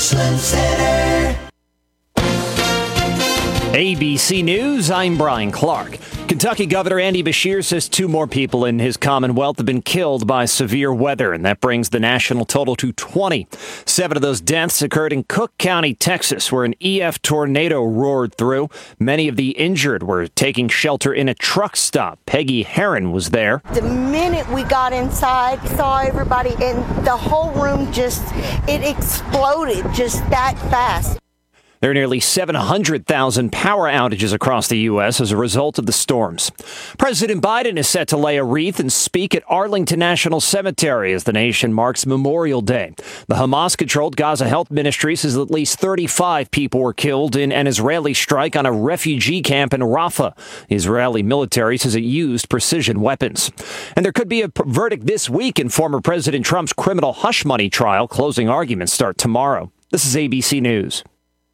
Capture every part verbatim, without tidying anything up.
Richland Center. A B C News, I'm Brian Clark. Kentucky Governor Andy Beshear says two more people in his Commonwealth have been killed by severe weather, and that brings the national total to twenty. Seven of those deaths occurred in Cook County, Texas, where an E F tornado roared through. Many of the injured were taking shelter in a truck stop. Peggy Heron was there. The minute we got inside, saw everybody, and the whole room just, it exploded just that fast. There are nearly seven hundred thousand power outages across the U S as a result of the storms. President Biden is set to lay a wreath and speak at Arlington National Cemetery as the nation marks Memorial Day. The Hamas-controlled Gaza Health Ministry says at least thirty-five people were killed in an Israeli strike on a refugee camp in Rafah. The Israeli military says it used precision weapons. And there could be a verdict this week in former President Trump's criminal hush money trial. Closing arguments start tomorrow. This is A B C News.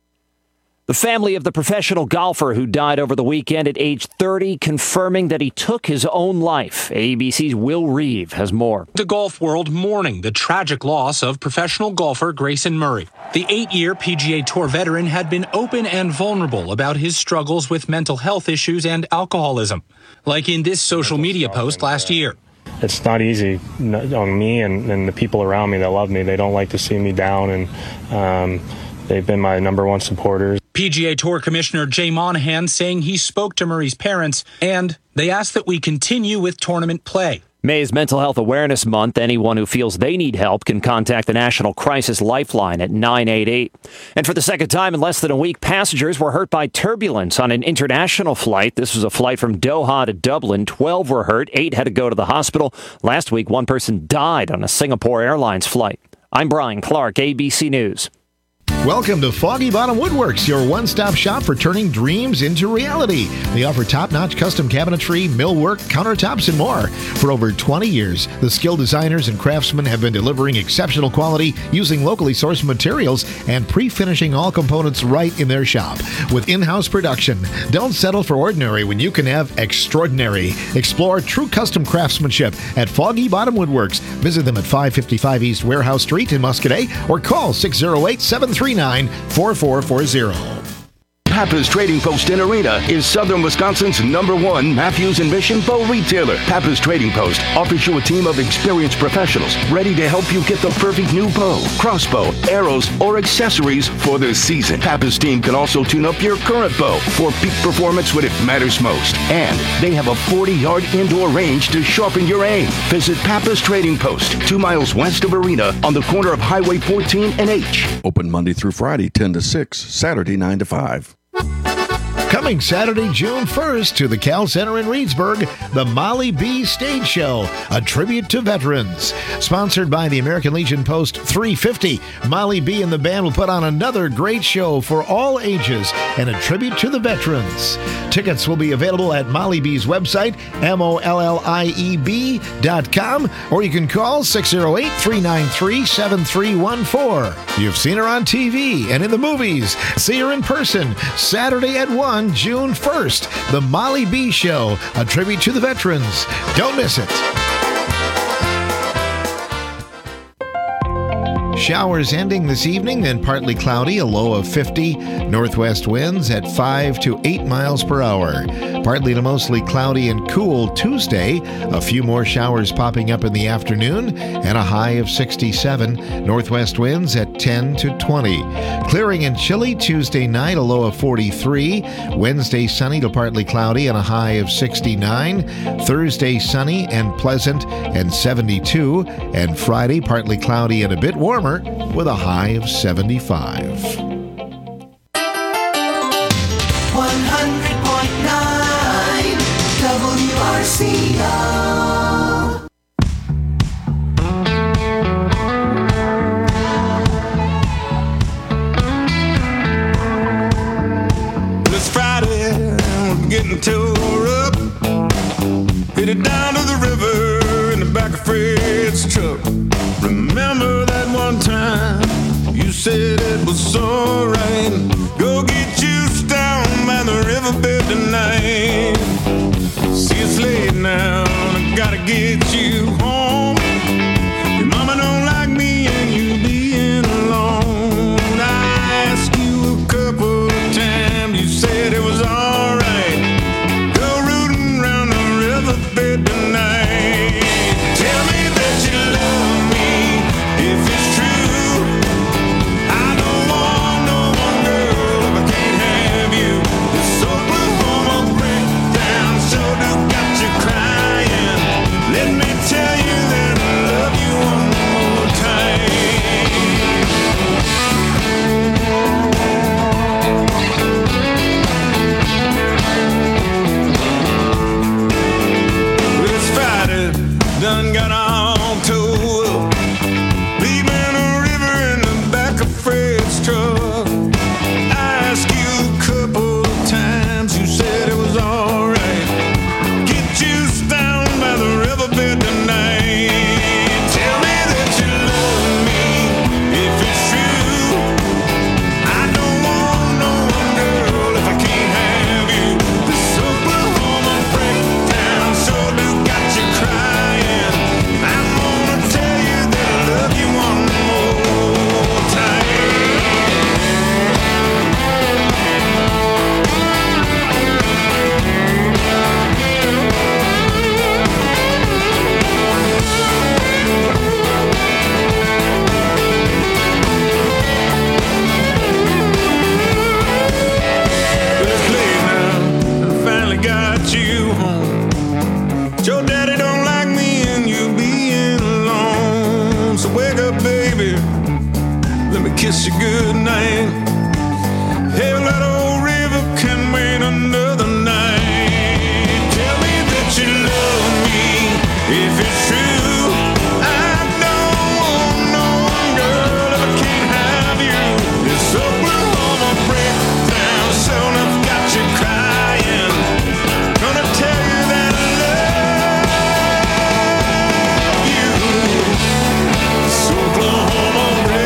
The family of the professional golfer who died over the weekend at age thirty confirming that he took his own life. A B C's Will Reeve has more. The golf world mourning the tragic loss of professional golfer Grayson Murray. The eight-year P G A Tour veteran had been open and vulnerable about his struggles with mental health issues and alcoholism, like in this social media post last year. It's not easy on me and, and the people around me that love me. They don't like to see me down, and um, they've been my number one supporters. P G A Tour Commissioner Jay Monahan saying he spoke to Murray's parents, and they asked that we continue with tournament play. May is Mental Health Awareness Month. Anyone who feels they need help can contact the National Crisis Lifeline at nine eight eight. And for the second time in less than a week, passengers were hurt by turbulence on an international flight. This was a flight from Doha to Dublin. Twelve were hurt. Eight had to go to the hospital. Last week, one person died on a Singapore Airlines flight. I'm Brian Clark, A B C News. Welcome to Foggy Bottom Woodworks, your one-stop shop for turning dreams into reality. They offer top-notch custom cabinetry, millwork, countertops, and more. For over twenty years, the skilled designers and craftsmen have been delivering exceptional quality using locally sourced materials and pre-finishing all components right in their shop. With in-house production, don't settle for ordinary when you can have extraordinary. Explore true custom craftsmanship at Foggy Bottom Woodworks. Visit them at five fifty-five East Warehouse Street in Muscadet or call six oh eight, seven three nine, four four four zero. Pappas Trading Post in Arena is Southern Wisconsin's number one Matthews and Mission bow retailer. Pappas Trading Post offers you a team of experienced professionals ready to help you get the perfect new bow, crossbow, arrows, or accessories for the season. Pappas team can also tune up your current bow for peak performance when it matters most. And they have a forty-yard indoor range to sharpen your aim. Visit Pappas Trading Post, two miles west of Arena on the corner of Highway fourteen and H. Open Monday through Friday, ten to six, Saturday, nine to five. Coming Saturday, June first to the Cal Center in Reedsburg, the Molly B Stage Show, a tribute to veterans. Sponsored by the American Legion Post three fifty, Molly B and the band will put on another great show for all ages and a tribute to the veterans. Tickets will be available at Molly B's website, M O L L I E B dot com, or you can call six oh eight, three nine three, seven three one four. You've seen her on T V and in the movies. See her in person Saturday at one. June first, the Molly B Show, a tribute to the veterans. Don't miss it. Showers ending this evening, then partly cloudy, a low of fifty. Northwest winds at five to eight miles per hour. Partly to mostly cloudy and cool Tuesday. A few more showers popping up in the afternoon and a high of sixty-seven. Northwest winds at ten to twenty. Clearing and chilly Tuesday night, a low of forty-three. Wednesday sunny to partly cloudy and a high of sixty-nine. Thursday sunny and pleasant and seventy-two. And Friday partly cloudy and a bit warmer with a high of seventy-five. one hundred point nine W R C O. It's Friday, we're getting tore up. Headed down to the river in the back of Fred's truck. Remember that one time you said it was alright. Go get you down by the riverbed tonight. See, it's late now, I gotta get you home. Your mama don't like me and you being alone. kiss you goodnight. Hell, that old river can wait another night. Tell me that you love me if it's true. I don't want no one girl if I can't have you. This Oklahoma breakdown soon I've got you crying. Gonna tell you that I love you. This Oklahoma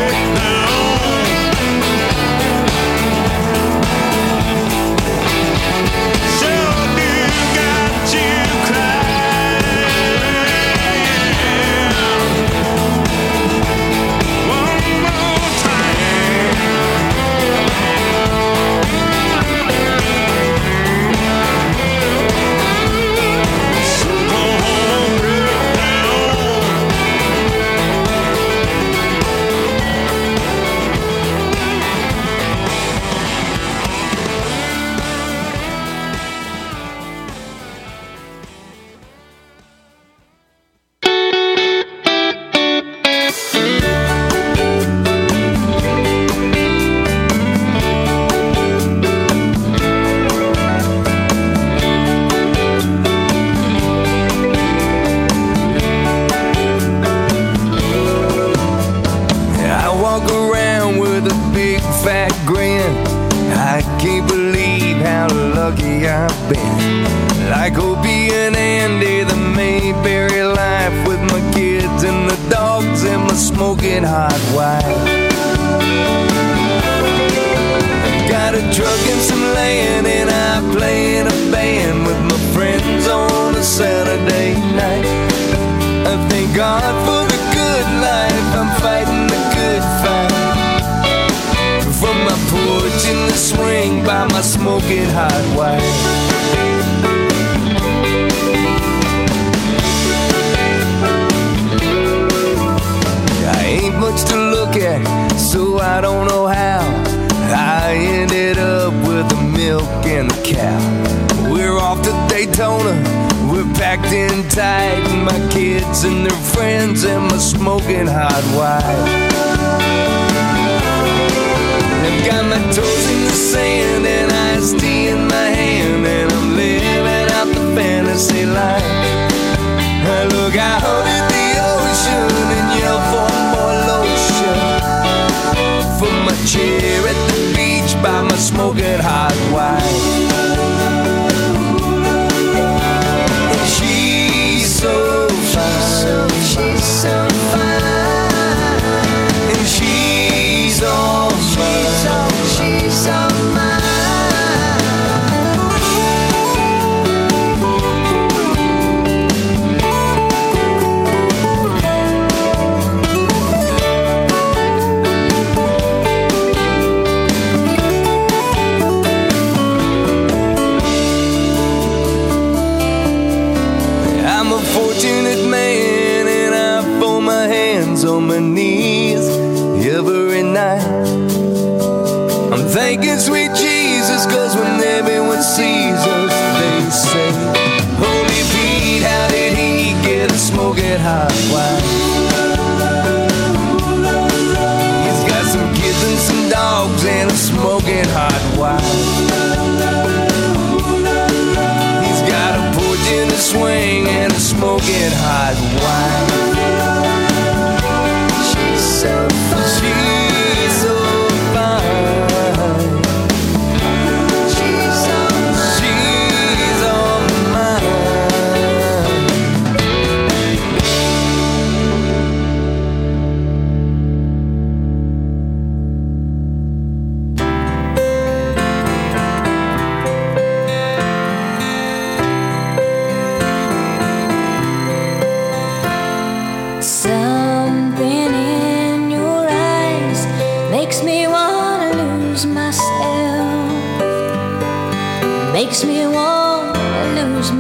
makes me want to lose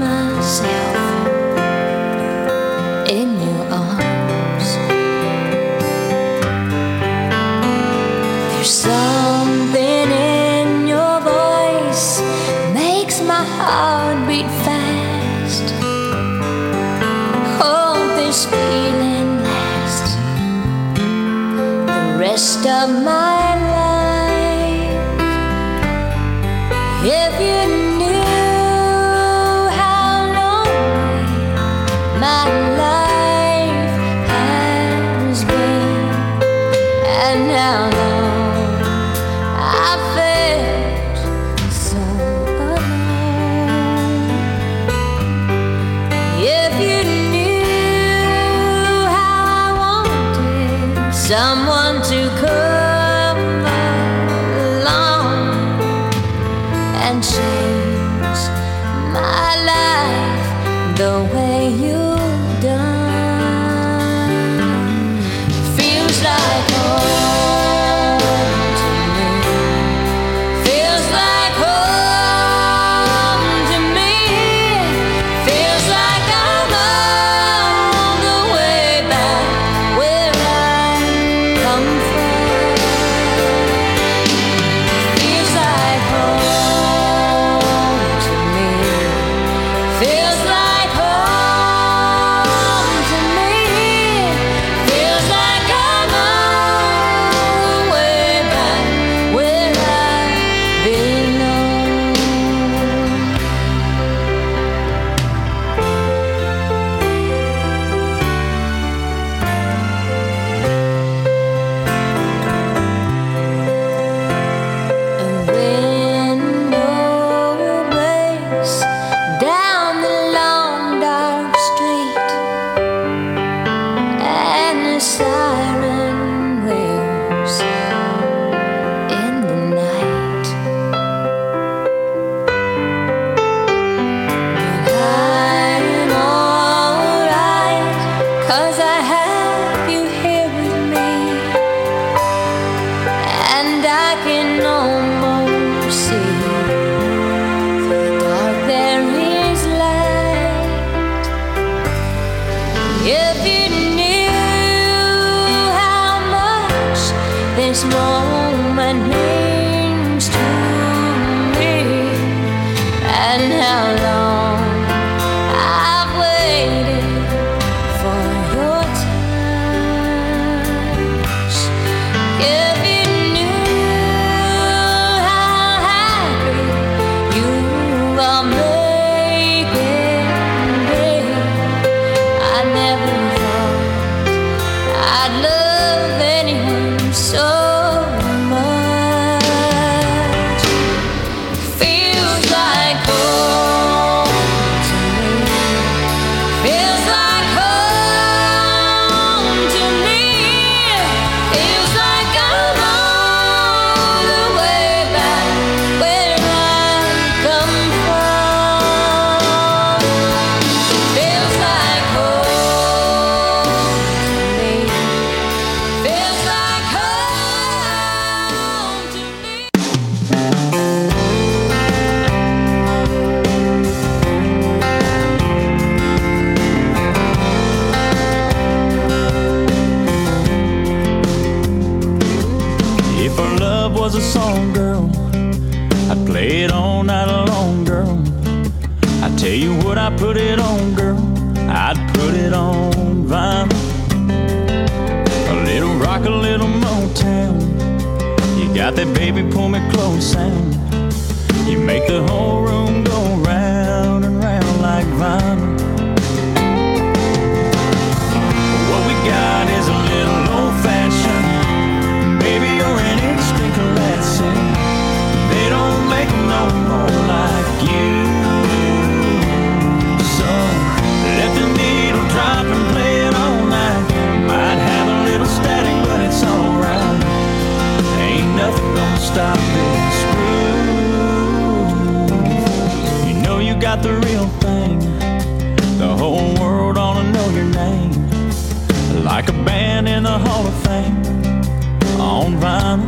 myself in your arms. There's something in your voice makes my heart beat fast. Hope this feeling lasts the rest of my how long I felt so alone. If you knew how I wanted someone to come along and change my life the way you've done. Feels like home to me. Feels like home to me. Feels like I'm on the way back where I come from. Feels like home to me. Feels like home to me. Feels like I'm on the way back where I belong. A window breaks down the long dark street, and the siren wails in the night. But I'm alright, 'cause I have you here with me, and I can almost see through the dark there is light. If you knew how much this moment means to me, and how long I've waited for your touch. If you knew how happy you are making me, I never thought I'd love anyone so much. Feels like home to me. Feels like home to me. Feels like I'm on the way back where I come from. Feels like home to me. Feels like home to me. If our love was a song, girl, I'd play it all night long, girl. I tell you what, I put it on, girl. I'd put it on vinyl. A little rock, a little Motown. You got that baby, pull me close sound. You make the whole room go round and round like vinyl. What we got is a little old-fashioned. Baby, you're an instant caressing. They don't make them no more like you. So let the needle drop and play it all night. Might have a little static, but it's alright. Ain't nothing gonna stop this groove. You know you got the real thing. The whole world ought to know your name. Like a band in the Hall of Fame. On vinyl.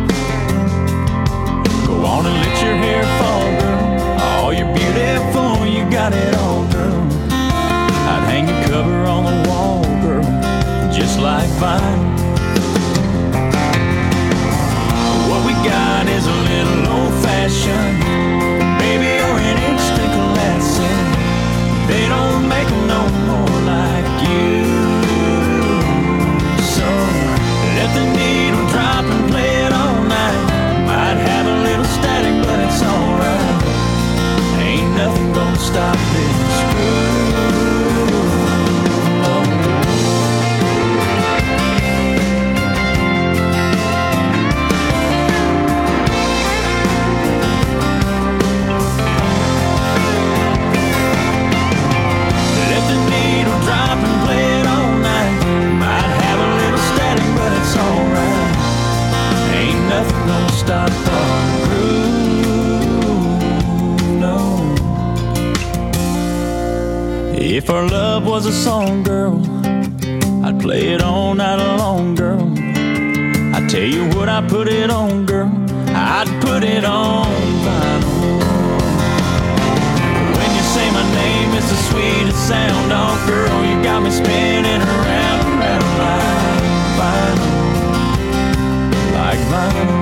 Go on and let your hair fall, girl. Oh, you're beautiful, you got it all, girl. I'd hang your cover on the wall, girl, just like vinyl. What we got is a little old-fashioned. Baby, you're an instant classic. They don't make them no more like you. So let the needle drop and play it all night. Might have a little static, but it's alright. Ain't nothing gonna stop this If our love was a song, girl, I'd play it all night long, girl. I tell you what, I put it on, girl. I'd put it on vinyl. When you say my name, it's the sweetest sound. Oh, girl, you got me spinning around, around like vinyl, like vinyl.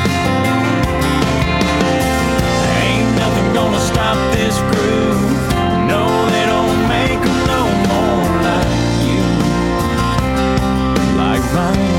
Ain't nothing gonna stop this groove. No, they don't make them no more like you, like vinyl.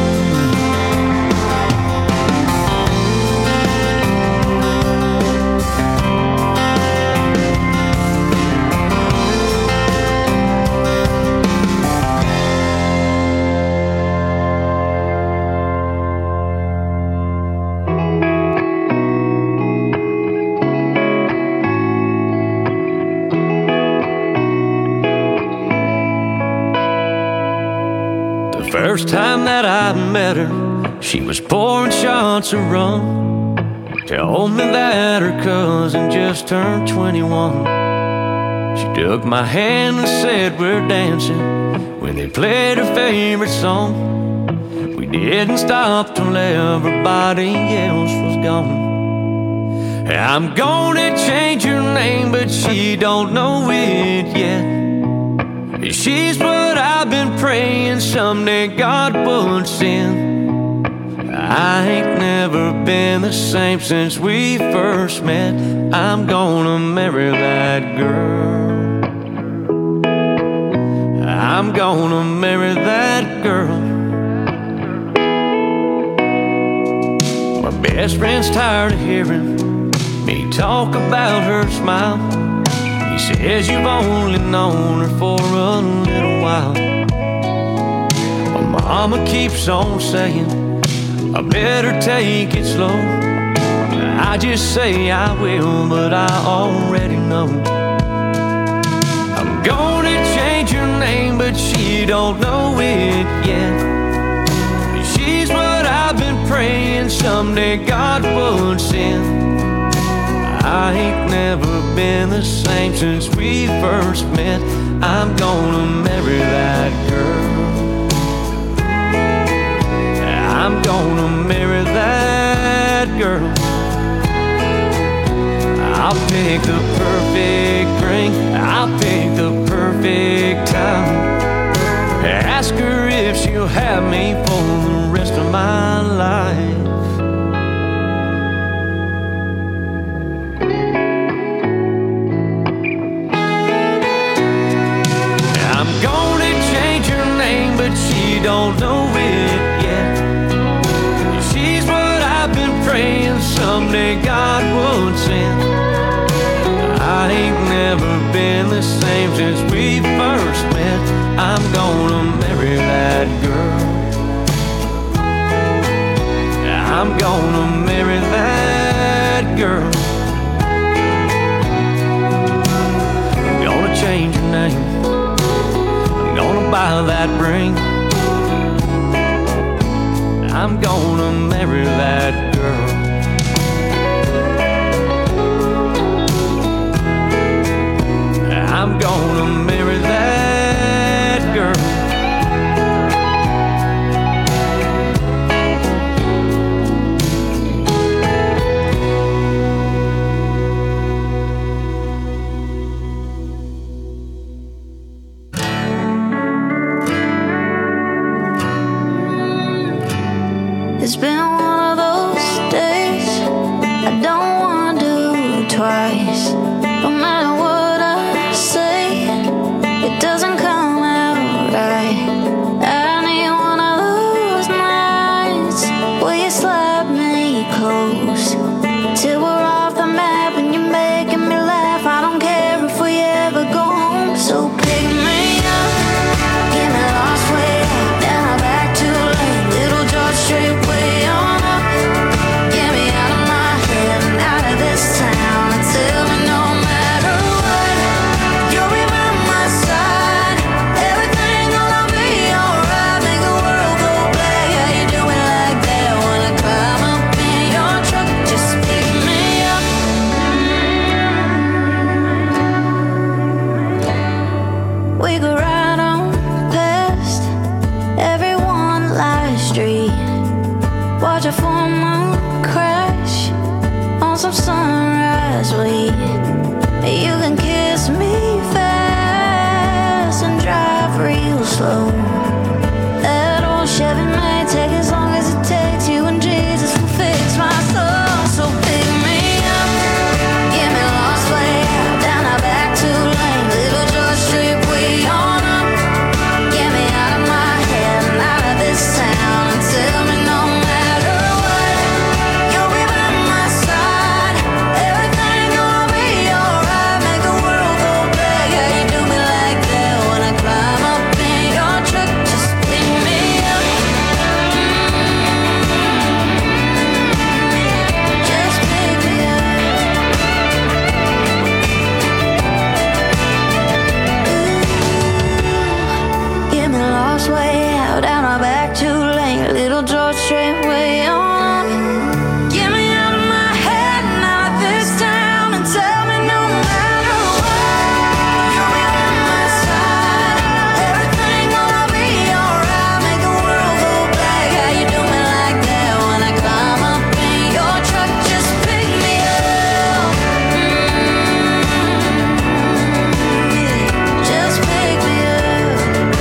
First time that I met her, she was pouring shots of rum. Told me that her cousin just turned twenty-one. She took my hand and said we're dancing when they played her favorite song. We didn't stop till everybody else was gone. I'm gonna change her name, but she don't know it yet. She's what I've been praying someday God puts in. I ain't never been the same since we first met. I'm gonna marry that girl. I'm gonna marry that girl. My best friend's tired of hearing me talk about her smile. He says you've only known her for a little while. My mama keeps on saying I better take it slow. I just say I will, but I already know. I'm gonna change her name, but she don't know it yet. She's what I've been praying someday God puts in. I ain't never been the same since we first met. I'm gonna marry that girl. I'm gonna marry that girl. I'll pick the perfect ring, I'll pick the perfect time. Ask her if she'll have me for the rest of my life. She don't know it yet. She's what I've been praying someday God would send. I ain't never been the same since we first met. I'm gonna marry that girl. I'm gonna marry that girl. I'm gonna change her name. I'm gonna buy that ring. I'm gonna marry that girl. I'm gonna marry that girl. It's been one of those days I don't wanna do twice. No matter what I say, it doesn't come out right. I need one of those nights where you slap me close till we're off the map and you're making me laugh. I don't care if we ever go home, so pick me up, get me lost way up, then I'm back too late. Little George Street way on up, get me out of my head and out of this town and tell me no more. watch a full moon crash on some sunrise weed. You can kiss me fast and drive real slow. That old Chevy may take as long as it takes. You and Jesus will fix my soul. So pick me up, get me lost way out down our back two lane, Little George Street way on up. Get me out of my head and out of this town, and tell me no matter what, you'll be by my side. Everything gonna be alright. Make the world go back. Yeah, you do me like that when I climb up in your truck. Just pick me up. Just pick me up. Get me lost way out down our back two lane, Little George Street way on. Get me out of my head and out of this town, and tell me no matter what, you'll be by my side. Everything gonna be alright. Make the world go back. How you do me like that when I climb up in your truck? Just pick me up. Mm, Just pick me up.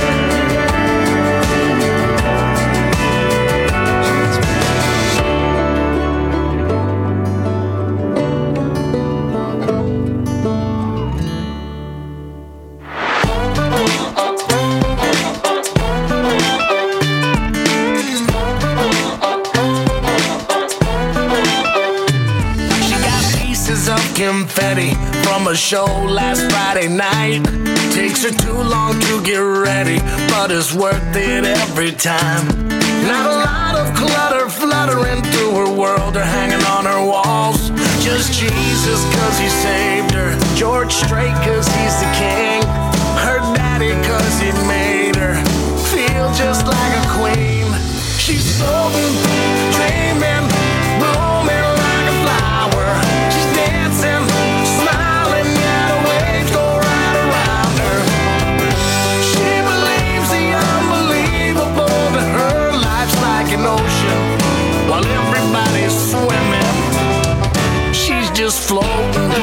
She got pieces of confetti from a show last Friday night. Takes her too long to get ready, but it's worth it every time. Not a lot of clutter fluttering through her world or hanging on her walls. Just Jesus cause he saved her, George Strait cause he's the king, her daddy cause he made her feel just like a queen. She's floating, dreaming, blooming like a flower. She's dancing, smiling, yeah, the waves go right around her. She believes the unbelievable. To her, life's like an ocean while everybody's swimming. She's just floating.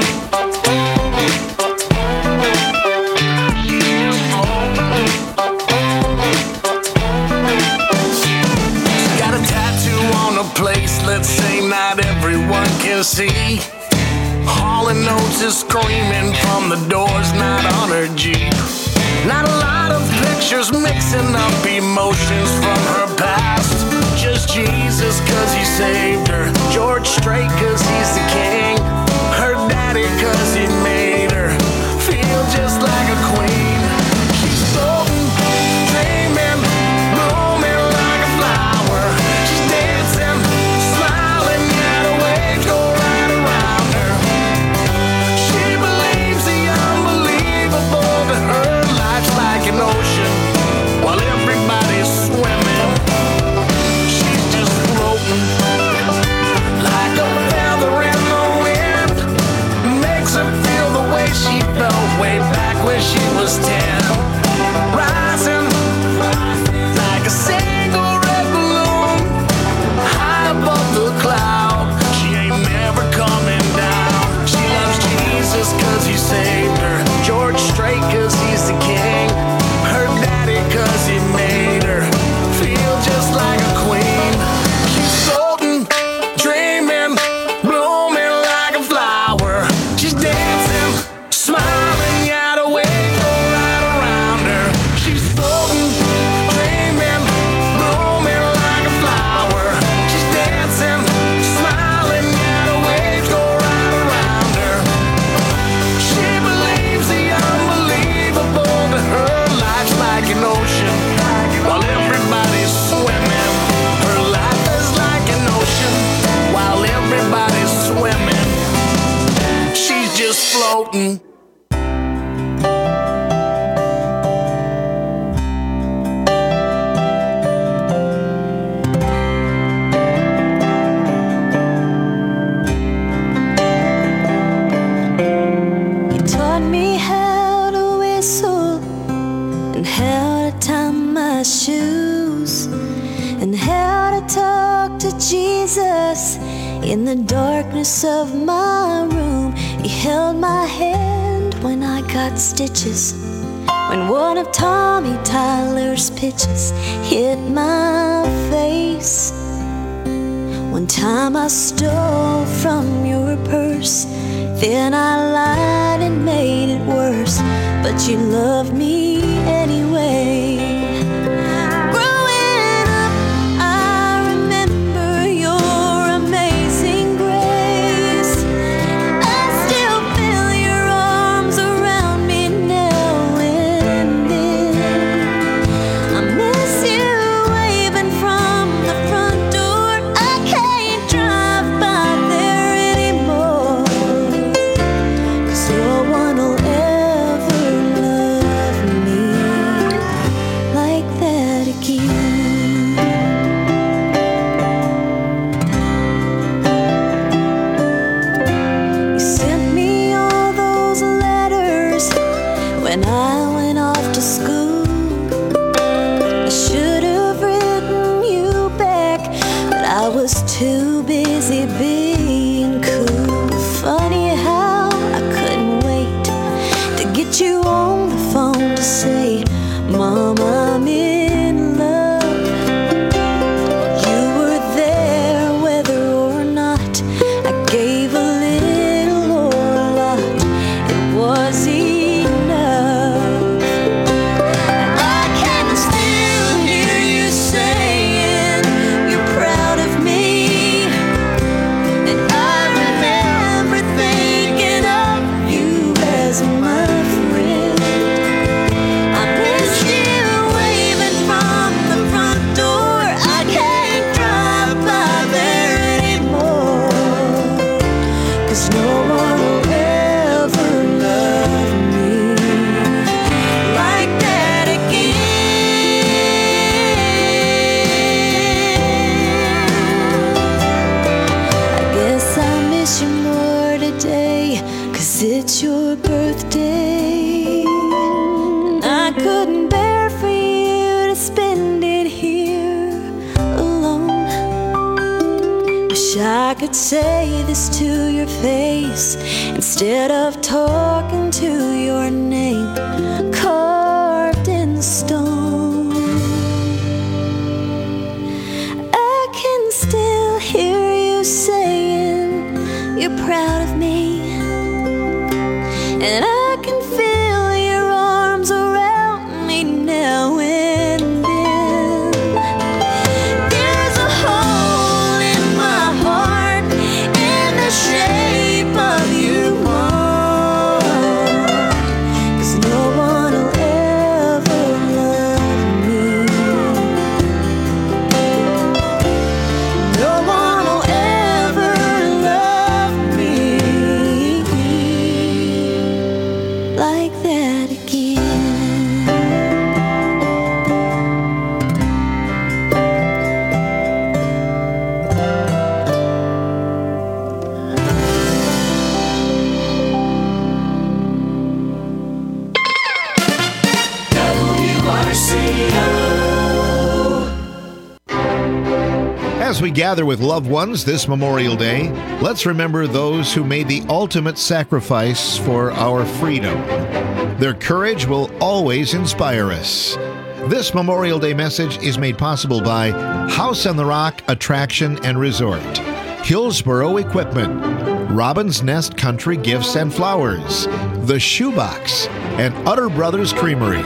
Got a tattoo on a place, let's say not everyone can see. Hall and Oates is screaming from the doors, not on her Jeep. Not a lot of pictures mixing up emotions from her past. Just Jesus cause he saved her, George Strait cause he's the king, her daddy cause he made her feel just like a queen. She's floating, dreaming, blooming like a flower. She's dancing, smiling, yeah, the waves go right around her. She believes the unbelievable. To her, life's like an ocean while everybody's swimming. She's just floating like a feather in the wind. Makes her feel the way she felt way back when she was ten. Rising like a single red balloon high above the cloud. She ain't never coming down. She loves Jesus cause he saved her, George Strait cause he's the king, her daddy cause he made her feel just like a queen. She's floating, dreaming, blooming like a flower. She's dancing, smiling, yeah, the waves go right around her. She's floating, dreaming, blooming like a flower. She's dancing, smiling, yeah, the waves go right around her. She believes the unbelievable. To her, life's like an ocean while everybody's swimming. Her life is like an ocean while everybody's swimming. She's just floating. You taught me how to whistle and how to tie my shoes and how to talk to to Jesus in the darkness of my room. He held my hand when I got stitches, when one of Tommy Tyler's pitches hit my face. One time I stole from your purse, then I lied and made it worse, but you loved me anyway. Growing up, I remember your amazing grace. I still feel your arms around me now and then. I miss you waving from the front door. I can't drive by there anymore, 'cause no one will ever love me like that again. You sent me all those letters when I went off to school. I should have written you back, but I was too busy being cool. Funny how I couldn't wait to get you on the phone to say, Mom, I'm in love. You were there whether or not I gave a little or a lot. It was enough. I can still hear you saying you're proud of me, and I remember thinking of you as my friend. I miss you waving from the front door. I can't drive by there anymore, 'cause no one will ever love me like that again. I guess I miss you more today, 'cause it's your birthday. And I couldn't bear for you to spend it here alone. Wish I could say this to your face instead of talking to your name carved in stone. I can still hear you saying you're proud of me, and I can feel your arms around me now and then. There's a hole in my heart in the shape of you, Mom, 'cause no one will ever love me. No one will ever love me like that again. As we gather with loved ones this Memorial Day, let's remember those who made the ultimate sacrifice for our freedom. Their courage will always inspire us. This Memorial Day message is made possible by House on the Rock Attraction and Resort, Hillsboro Equipment, Robin's Nest Country Gifts and Flowers, The Shoebox, and Utter Brothers Creamery.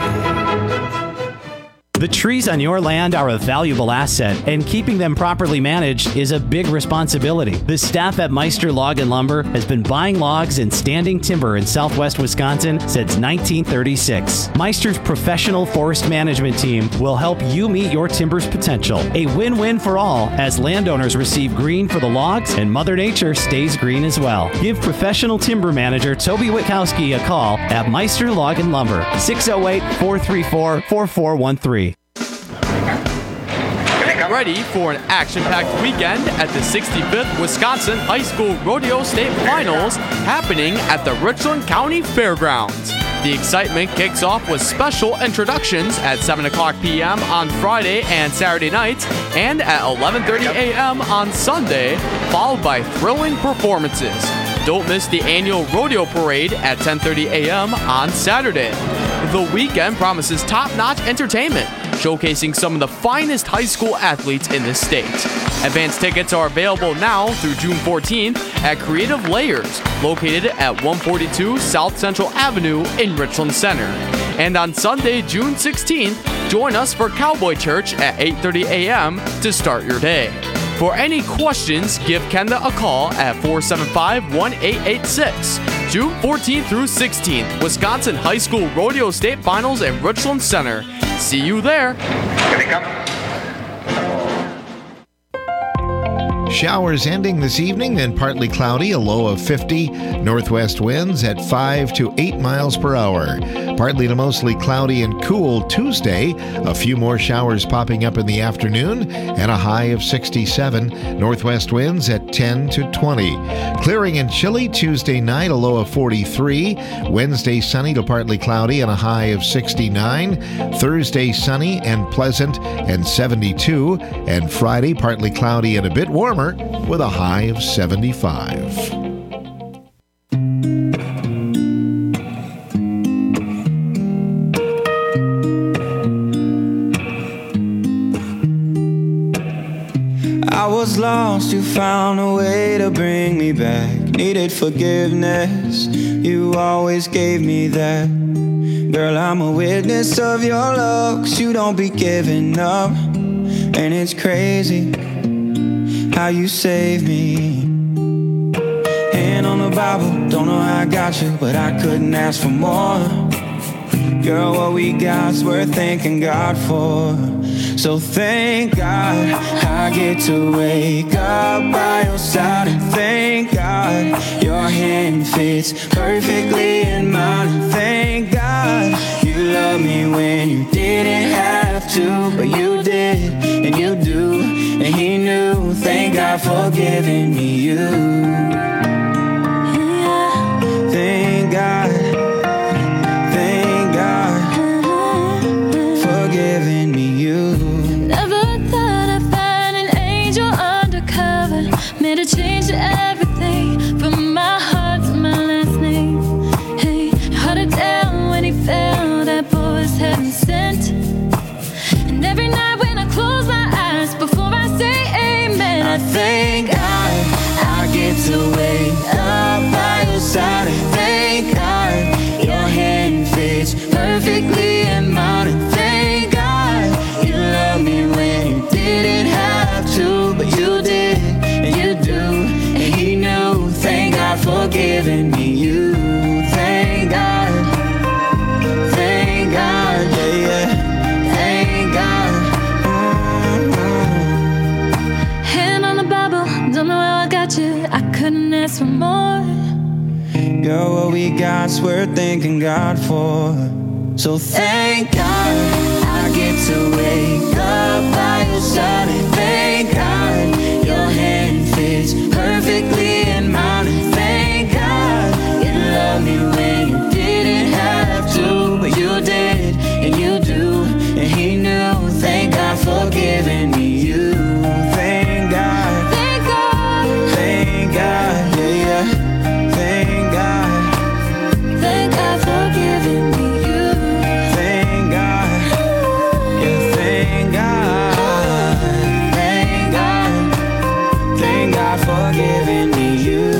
The trees on your land are a valuable asset, and keeping them properly managed is a big responsibility. The staff at Meister Log and Lumber has been buying logs and standing timber in southwest Wisconsin since nineteen thirty-six. Meister's professional forest management team will help you meet your timber's potential. A win-win for all, as landowners receive green for the logs and Mother Nature stays green as well. Give professional timber manager Toby Witkowski a call at Meister Log and Lumber, six oh eight, four three four, four four one three. Get ready for an action-packed weekend at the sixty-fifth Wisconsin High School Rodeo State Finals happening at the Richland County Fairgrounds. The excitement kicks off with special introductions at seven o'clock p.m. on Friday and Saturday nights and at eleven thirty a.m. on Sunday, followed by thrilling performances. Don't miss the annual rodeo parade at ten thirty a.m. on Saturday. The weekend promises top-notch entertainment, showcasing some of the finest high school athletes in the state. Advance tickets are available now through June fourteenth at Creative Layers, located at one forty-two South Central Avenue in Richland Center. And on Sunday, June sixteenth, join us for Cowboy Church at eight thirty a.m. to start your day. For any questions, give Kenda a call at four seven five, one eight eight six. June fourteenth through sixteenth, Wisconsin High School Rodeo State Finals in Richland Center. See you there. Here they come. Showers ending this evening, then partly cloudy, a low of fifty. Northwest winds at five to eight miles per hour. Partly to mostly cloudy and cool Tuesday. A few more showers popping up in the afternoon and a high of sixty-seven. Northwest winds at ten to twenty. Clearing and chilly Tuesday night, a low of forty-three. Wednesday sunny to partly cloudy and a high of sixty-nine. Thursday sunny and pleasant and seventy-two. And Friday partly cloudy and a bit warmer with a high of seventy-five. I was lost, you found a way to bring me back. Needed forgiveness, you always gave me that. Girl, I'm a witness of your love, 'cause you don't be giving up. And it's crazy how you saved me. Hand on the Bible, don't know how I got you, but I couldn't ask for more. Girl, what we got's worth thanking God for. So thank God I get to wake up by your side. And thank God your hand fits perfectly in mine. Thank God you love me when you didn't have to, but you did, and you do, and he knew. Thank God for giving me you. Thank God, thank God for giving me you. Never thought I'd find an angel undercover. Made a change to everything, from my heart to my last name. Hey, held it down when he fell, that boy was heaven sent. And every night when I close my eyes, before I say amen, I thank God I get to wake up by your side. And thank God your hand fits perfectly in mine. And thank God you love me when you didn't have to, but you did, and you do, and he knew. Thank God for giving me you. Thank God, thank God, yeah, yeah. Thank God. Mm-hmm. Hand on the Bible, don't know how I got you, I couldn't ask for more. Girl, what we got's worth thanking God for. So thank God I get to wake up by your side. And thank God your hand fits perfectly in mine. And thank God you love me when you didn't have to, but you did, and you do, and he knew. Thank God for giving me you. Thank God, Thank God, thank God, yeah, yeah. Thank God, thank God for giving me you. thank God, yeah, thank God, thank God, thank God for giving me you.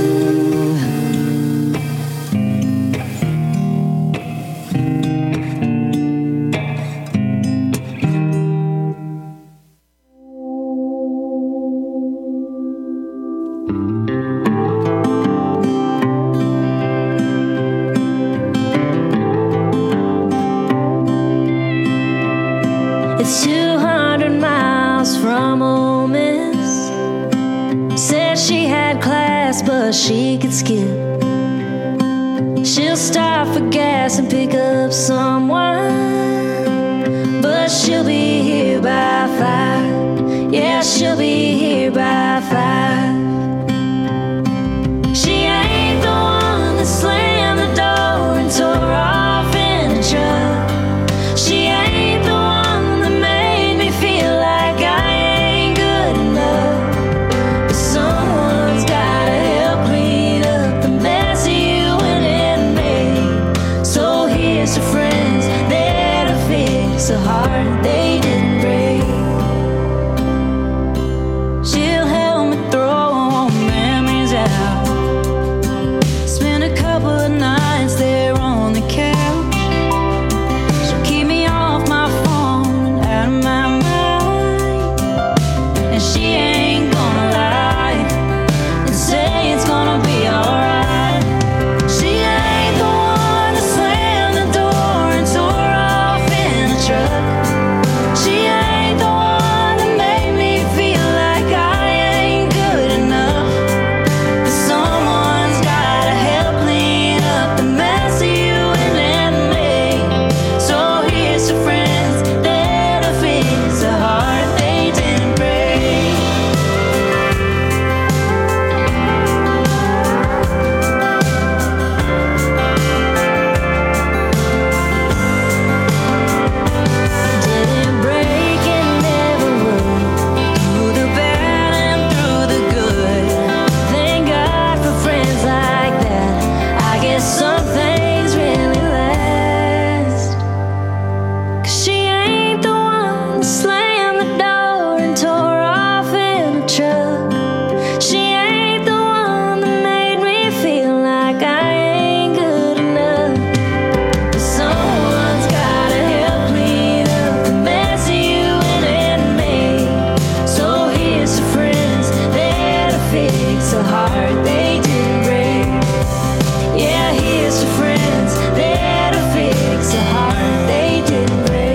It's two hundred miles from Ole Miss. Said she had class, but she could skip. She'll stop for gas and pick up some wine, but she'll be here by five. Yeah, she'll be here by five. She ain't the one that slammed the door and tore off fix a heart they didn't break. Yeah, here's to friends there to fix a heart they didn't break.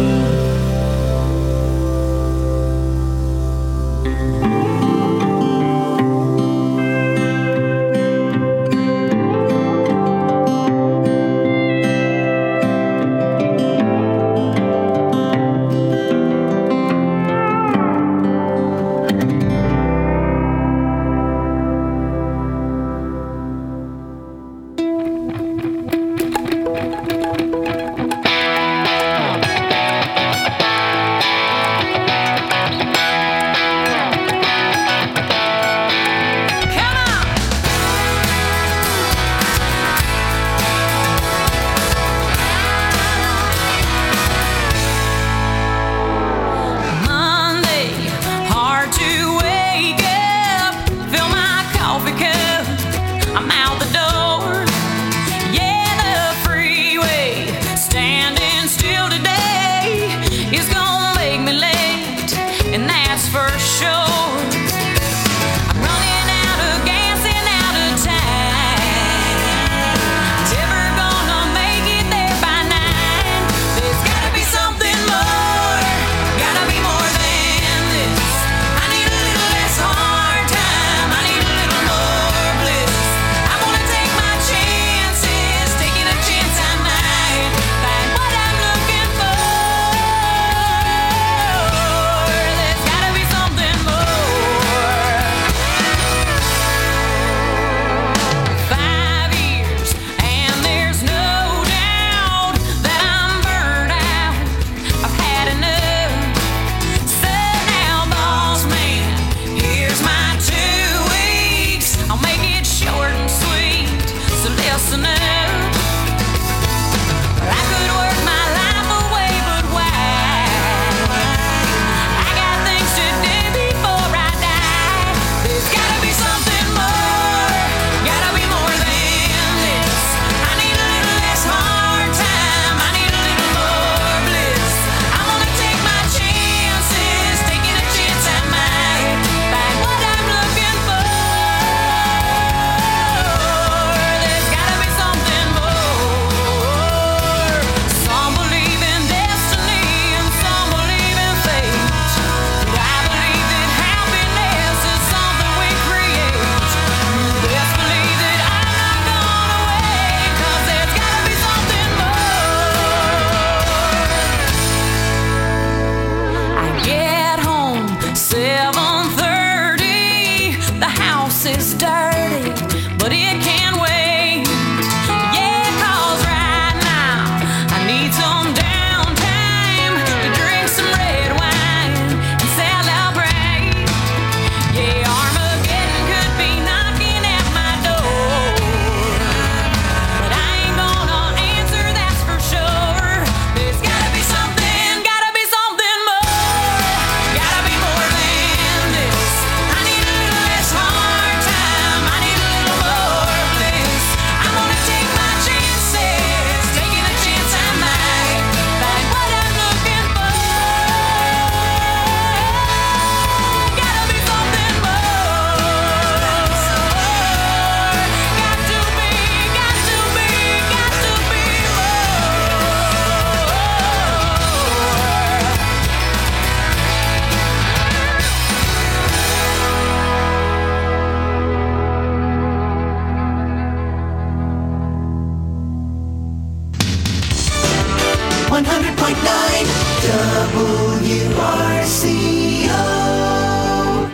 one hundred point nine W R C O.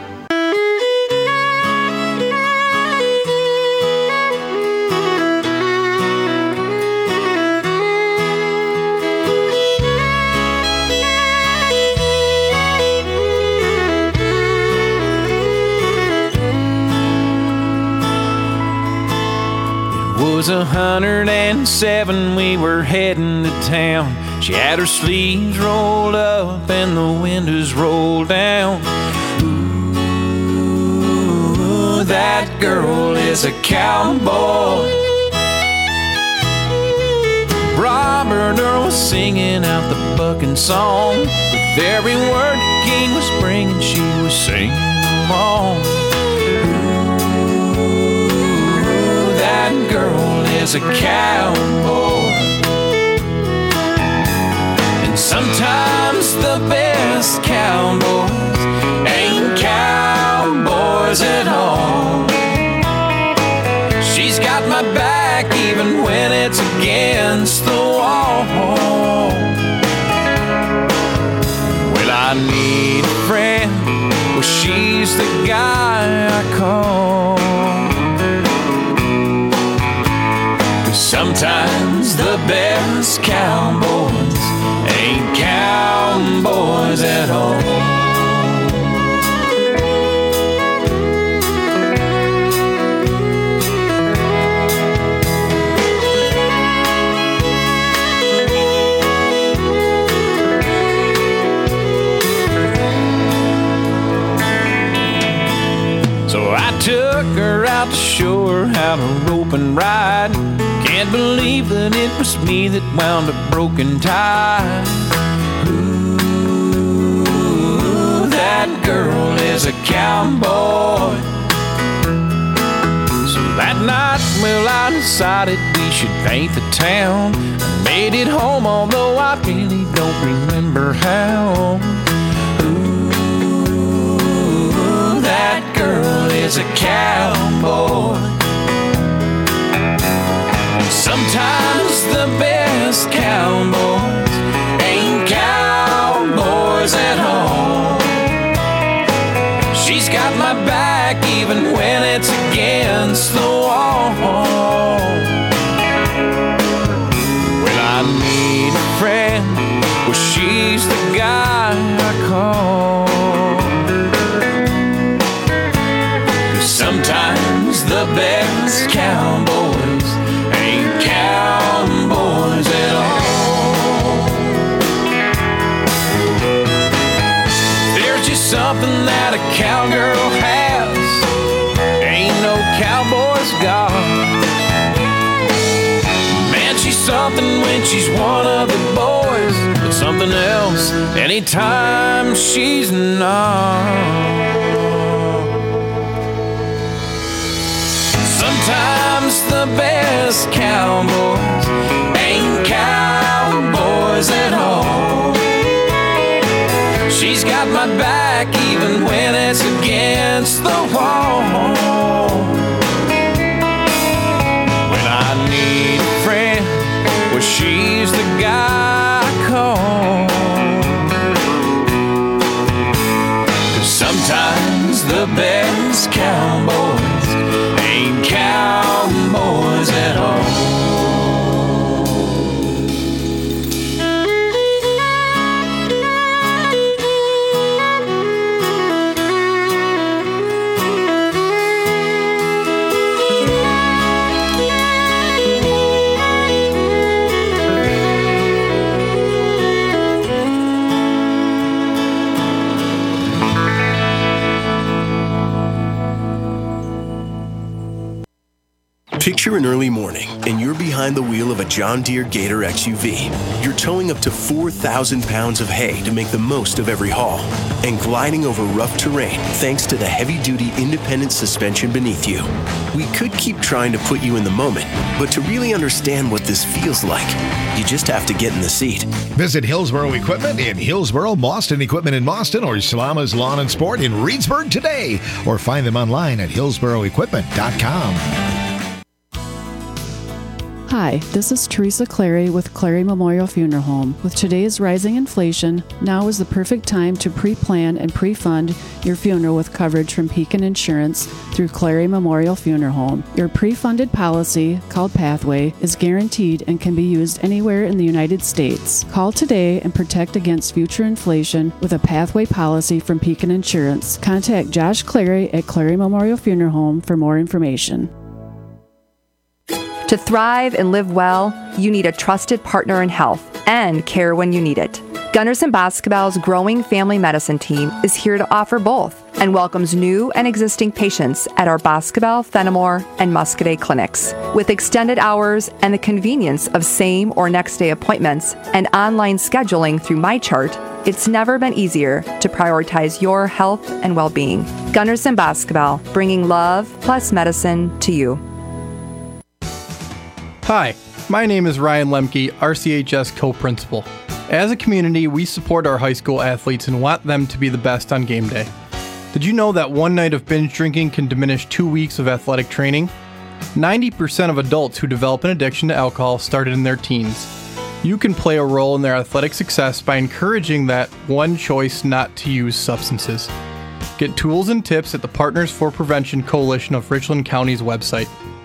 It was a hundred and seven, we were heading to town. She had her sleeves rolled up and the windows rolled down. Ooh, that girl is a cowboy. Robert Earl was singing out the bucking song. With every word the king was bringing, she was singing along. Ooh, is a cowboy. And sometimes the best cowboys ain't cowboys at all. She's got my back even when it's against the wall. Well, I need a friend, well, she's the guy I call. 'Cause sometimes the best cowboys ain't cowboys at all. Took her out to show her how to rope and ride. Can't believe that it was me that wound up broken tied. Ooh, that girl is a cowboy. So that night, well, I decided we should paint the town. I made it home, although I really don't remember how. That girl is a cowboy. Sometimes the best cowboys ain't cowboys at all. She's got my back even when it's against the wall. Well, I need a friend, well, she's the guy I call. Sometimes the best cowboys ain't cowboys at all. There's just something that a cowgirl has, ain't no cowboy's got. Man, she's something when she's one of the boys, but something else anytime she's not. Sometimes the best cowboys ain't cowboys at all. She's got my back even when it's against the wall. When I need a friend, well, she's the guy I call. 'Cause sometimes the best cowboys ain't cowboys at all. Picture an early morning, and you're behind the wheel of a John Deere Gator X U V. You're towing up to four thousand pounds of hay to make the most of every haul, and gliding over rough terrain thanks to the heavy-duty independent suspension beneath you. We could keep trying to put you in the moment, but to really understand what this feels like, you just have to get in the seat. Visit Hillsboro Equipment in Hillsboro, Boston Equipment in Boston, or Salama's Lawn and Sport in Reedsburg today, or find them online at hillsboro equipment dot com. Hi, this is Teresa Clary with Clary Memorial Funeral Home. With today's rising inflation, now is the perfect time to pre-plan and pre-fund your funeral with coverage from Pekin Insurance through Clary Memorial Funeral Home. Your pre-funded policy, called Pathway, is guaranteed and can be used anywhere in the United States. Call today and protect against future inflation with a Pathway policy from Pekin Insurance. Contact Josh Clary at Clary Memorial Funeral Home for more information. To thrive and live well, you need a trusted partner in health and care when you need it. Gunderson Basketball's growing family medicine team is here to offer both and welcomes new and existing patients at our Basketball, Fenimore, and Muscadet clinics. With extended hours and the convenience of same or next day appointments and online scheduling through MyChart, it's never been easier to prioritize your health and well-being. Gunderson Basketball, bringing love plus medicine to you. Hi, my name is Ryan Lemke, R C H S co-principal. As a community, we support our high school athletes and want them to be the best on game day. Did you know that one night of binge drinking can diminish two weeks of athletic training? ninety percent of adults who develop an addiction to alcohol started in their teens. You can play a role in their athletic success by encouraging that one choice not to use substances. Get tools and tips at the Partners for Prevention Coalition of Richland County's website.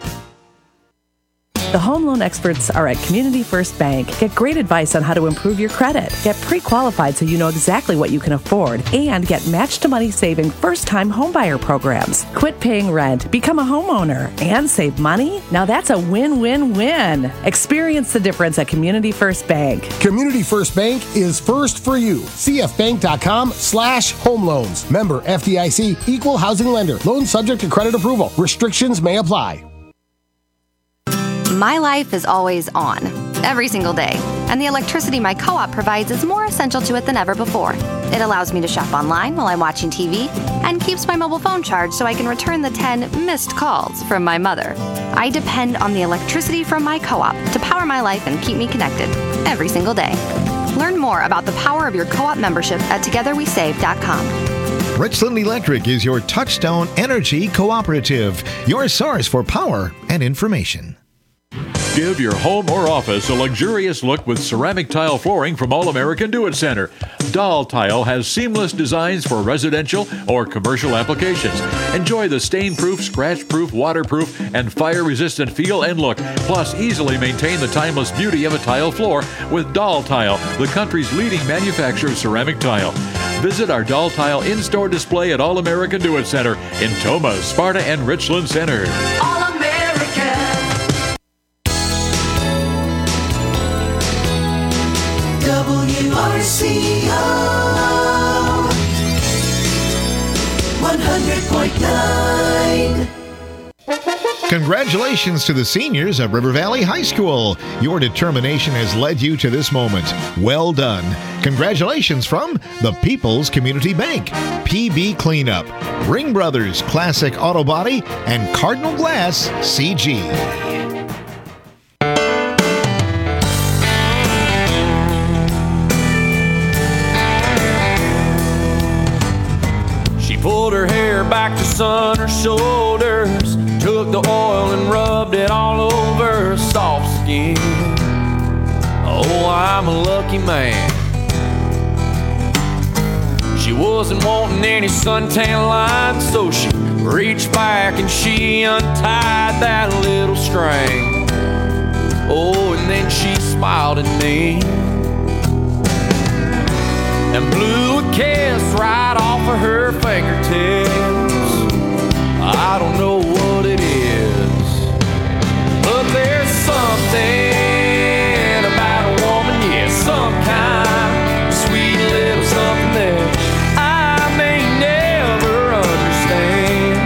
The home loan experts are at Community First Bank. Get great advice on how to improve your credit. Get pre-qualified so you know exactly what you can afford. And get match-to-money saving first-time homebuyer programs. Quit paying rent, become a homeowner, and save money? Now that's a win-win-win. Experience the difference at Community First Bank. Community First Bank is first for you. cfbank.com slash home loans. Member F D I C, equal housing lender. Loan subject to credit approval. Restrictions may apply. My life is always on, every single day, and the electricity my co-op provides is more essential to it than ever before. It allows me to shop online while I'm watching T V and keeps my mobile phone charged so I can return the ten missed calls from my mother. I depend on the electricity from my co-op to power my life and keep me connected every single day. Learn more about the power of your co-op membership at together we save dot com. Richland Electric is your touchstone energy cooperative, your source for power and information. Give your home or office a luxurious look with ceramic tile flooring from All American Do-It Center. Doll Tile has seamless designs for residential or commercial applications. Enjoy the stain-proof, scratch-proof, waterproof, and fire-resistant feel and look. Plus, easily maintain the timeless beauty of a tile floor with Doll Tile, the country's leading manufacturer of ceramic tile. Visit our Doll Tile in-store display at All American Do-It Center in Tomah, Sparta, and Richland Center. W R C O one hundred point nine. Congratulations to the seniors of River Valley High School. Your determination has led you to this moment. Well done. Congratulations from the People's Community Bank, P B Cleanup, Ring Brothers Classic Auto Body, and Cardinal Glass C G. Pulled her hair back just on her shoulders, took the oil and rubbed it all over her soft skin. Oh, I'm a lucky man. She wasn't wanting any suntan lines, so she reached back and she untied that little string. Oh, and then she smiled at me and blew a kiss right off of her fingertips. I don't know what it is, but there's something about a woman, yeah, some kind of sweet little something that I may never understand.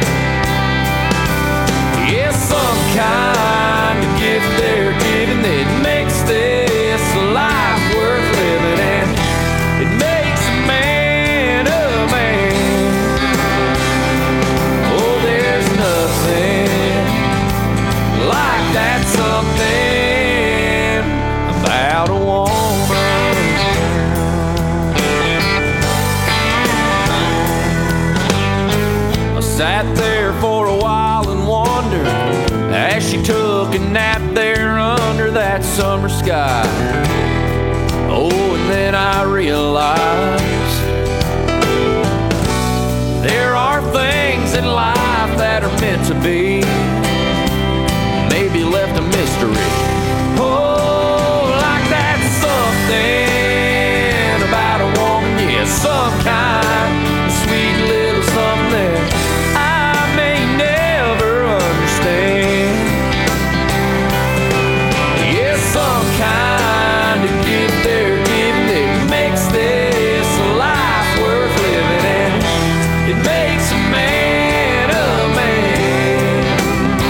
Yeah, some kind of gift they're giving that makes this life worth living, and it makes a man a man. Oh, there's nothing like that something about a woman. I sat there for a while and wondered as she took a nap there under that summer sky. Oh, and then I realized there are things in life that are meant to be, maybe left a mystery. Oh, like that something about a woman, yeah, some kind of sweet little something that I may never understand. Yeah, some kind of gift they're giving that makes this life worth living, and it makes a man a man.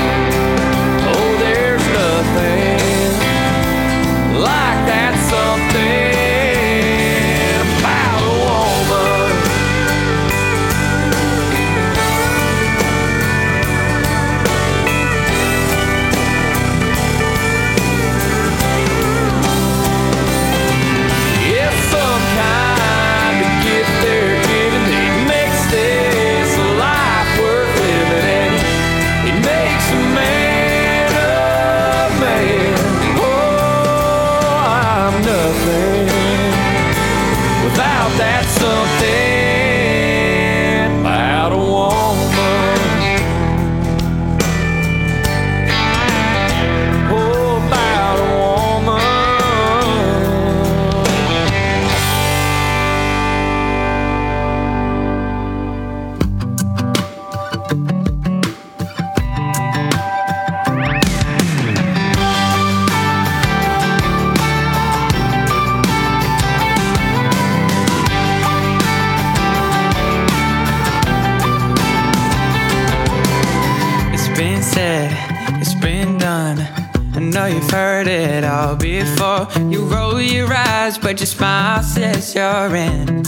been said, it's been done. I know you've heard it all before. You roll your eyes, but your smile says you're in.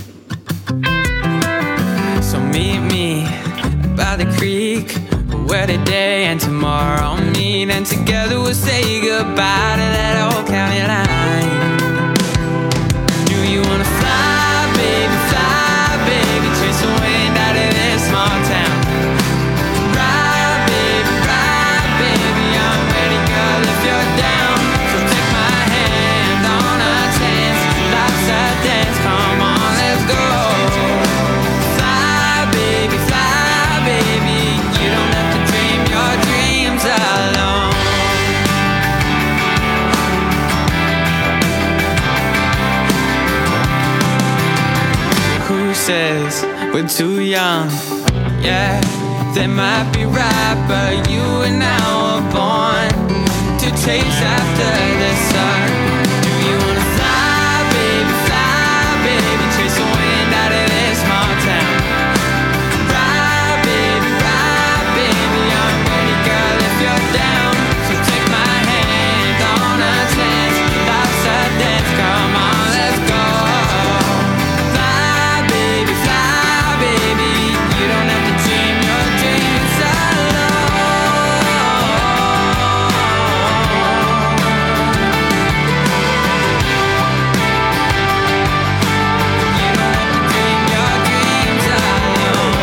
So meet me by the creek, where today and tomorrow meet, and together we'll say goodbye to that old county line. Do you wanna fly, baby, fly, baby, chase the wind out of this small town? Ride, baby, ride, baby, I'm ready, girl, if you're down. So take my hand on a chance, life's a dance, come on, let's go. Fly, baby, fly, baby, you don't have to dream your dreams alone. Who says we're too young? Yeah, they might be right, but you and I were born to chase after the sun. Do you wanna fly, baby, fly, baby, chase the wind out of this small town? Ride, baby, ride, baby, I'm ready, girl, if you're down. So take my hand on a chance, life's a dance, come on, let's go. Fly, baby, fly, baby, you don't have to dream your dreams alone. You don't have to dream your dreams alone.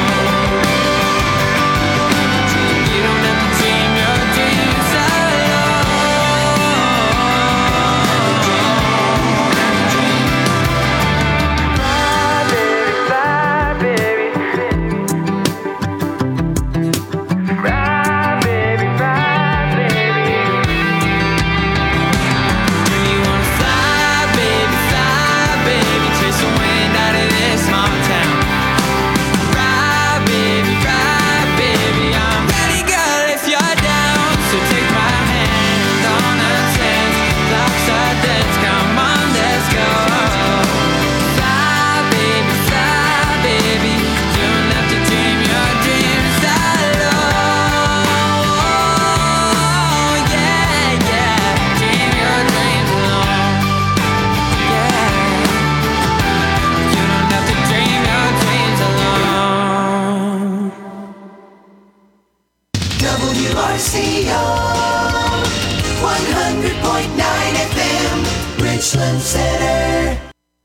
You don't have to dream your dreams W R C O one hundred point nine F M, Richland Center.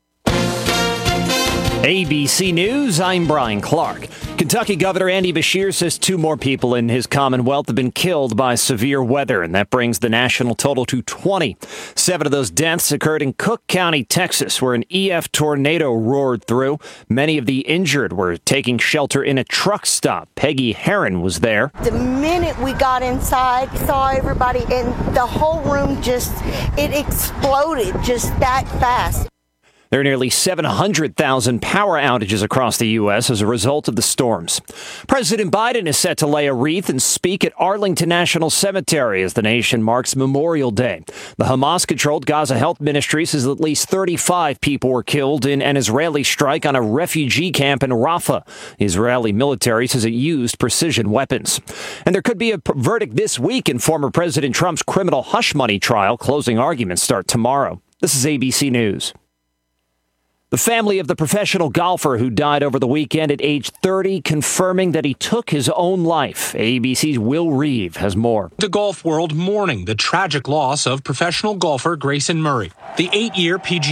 A B C News, I'm Brian Clark. Kentucky Governor Andy Beshear says two more people in his Commonwealth have been killed by severe weather, and that brings the national total to twenty. Seven of those deaths occurred in Cook County, Texas, where an E F tornado roared through. Many of the injured were taking shelter in a truck stop. Peggy Heron was there. The minute we got inside, saw everybody, and the whole room just, it exploded just that fast. There are nearly seven hundred thousand power outages across the U S as a result of the storms. President Biden is set to lay a wreath and speak at Arlington National Cemetery as the nation marks Memorial Day. The Hamas-controlled Gaza Health Ministry says at least thirty-five people were killed in an Israeli strike on a refugee camp in Rafah. The Israeli military says it used precision weapons. And there could be a verdict this week in former President Trump's criminal hush money trial. Closing arguments start tomorrow. This is A B C News. The family of the professional golfer who died over the weekend at age thirty confirming that he took his own life. A B C's Will Reeve has more. The golf world mourning the tragic loss of professional golfer Grayson Murray. The eight-year P G A